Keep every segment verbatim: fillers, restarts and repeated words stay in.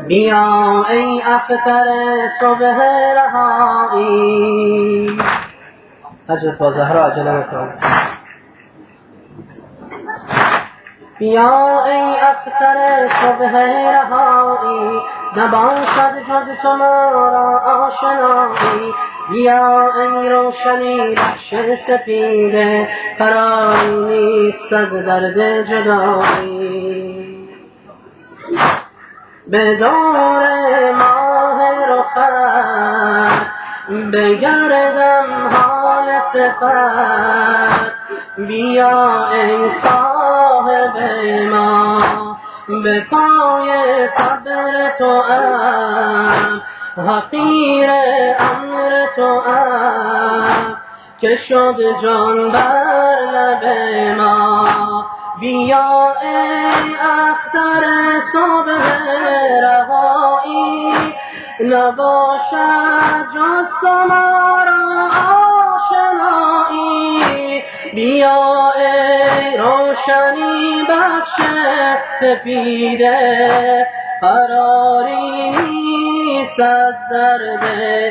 بیا ای اختر صبح رهایی. حضرت با زهرا عجله بکن. بیا ای اختر صبح رهایی، نباشد جز تو ما را آشنایی. بیا ای روشنی بخش سپیده، قراری نیست از درد جدایی. به دور ماه رخت بگردم حال صفت، بیا ای صاحب ما به پای صبر توام، حقیر امر توام که شد جان بر لب ما. بیا ای اختر صبح رهایی، نباشد جز تو ما را آشنایی. بیا ای روشنی بخش سپیده، قراری نیست از درد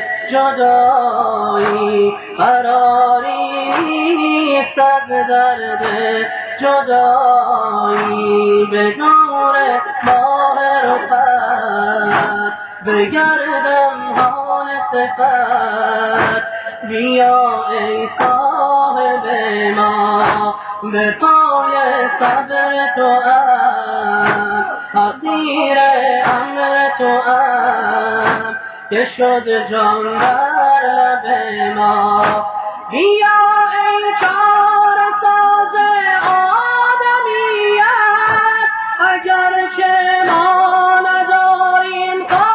جدایی. قراری نیست از درد جدایی. به نور ماه رخت بگردم حال صفت، بیا ای صاحب ما به پای صبر توام، حقیر امر توام که شد جان بر لب ما. بیا ای چاره ساز آدمیت، اگرچه ما نداریم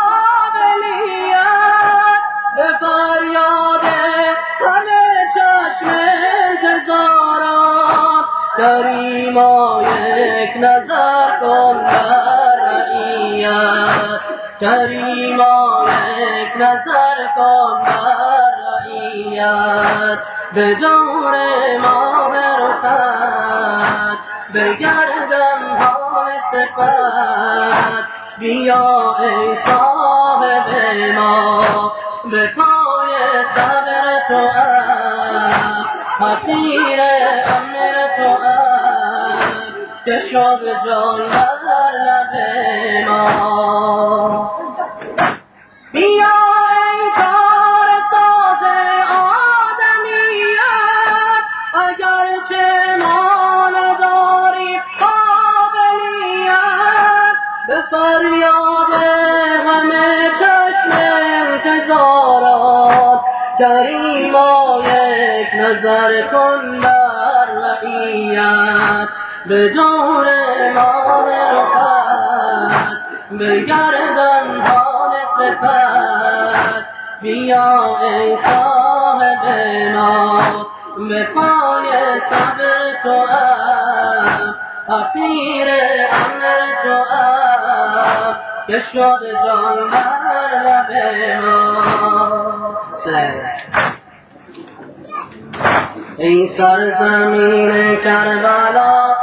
قابلیت، به فریاد همه چشم انتظارات، کریما یک نظر کن بر رعیت. کریما یک نظر کن بر رعیت. به دور ماه رخت بگردم حال صفت، بیا ای صاحب ما به پای صبر توام، حقیر امر توام که شد جان بر لب ما. بیا ای چاره ساز آدمیت، اگرچه ما نداریم قابلیت، به فریاد همه چشم انتظارات، کریما یک نظر کن بر رعیت. به دور ماه رخت بگردم حال صفت، بیا ای صاحب ما به پای صبر توام، حقیر امر توام که شد جان بر لب ما. ای سرزمین کربلا